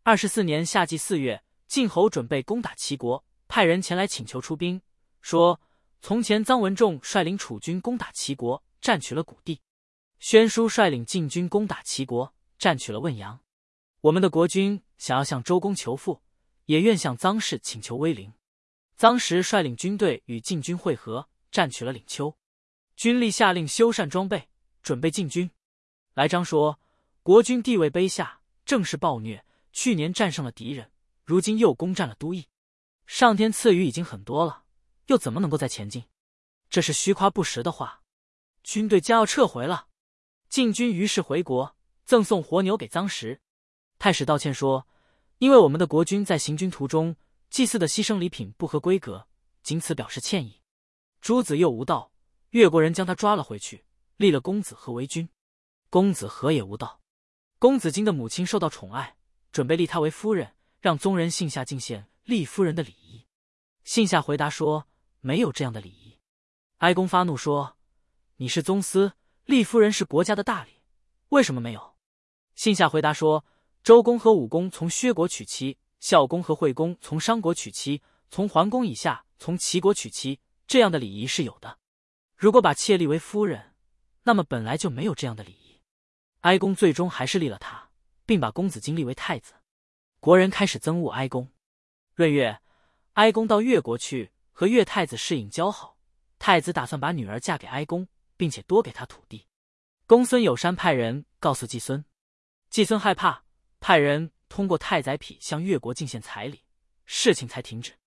24年夏季4月，晋侯准备攻打齐国，派人前来请求出兵，说从前臧文仲率领楚军攻打齐国，占取了谷地；宣叔率领晋军攻打齐国，占取了汶阳。我们的国君想要向周公求富，也愿向臧氏请求威灵。臧时率领军队与晋军会合，占取了领丘。军吏下令修缮装备，准备进军。来章说，国君地位卑下，正是暴虐，去年战胜了敌人，如今又攻占了都邑，上天赐予已经很多了，又怎么能够再前进？这是虚夸不实的话。军队将要撤回了。晋军于是回国，赠送活牛给臧时。太史道歉说，因为我们的国君在行军途中祭祀的牺牲礼品不合规格，仅此表示歉意。诸子又无道，越国人将他抓了回去，立了公子和为君。公子和也无道。公子荆的母亲受到宠爱，准备立他为夫人，让宗人信下进献立夫人的礼仪。信下回答说，没有这样的礼仪。哀公发怒说，你是宗司，立夫人是国家的大礼，为什么没有？信下回答说，周公和武公从薛国娶妻，孝公和惠公从商国娶妻，从桓公以下从齐国娶妻，这样的礼仪是有的。如果把妾立为夫人，那么本来就没有这样的礼仪。哀公最终还是立了他，并把公子荆立为太子。国人开始憎恶哀公。闰月，哀公到越国去和越太子适应交好，太子打算把女儿嫁给哀公，并且多给他土地。公孙有山派人告诉季孙，季孙害怕，派人通过太宰匹向越国进献彩礼，事情才停止。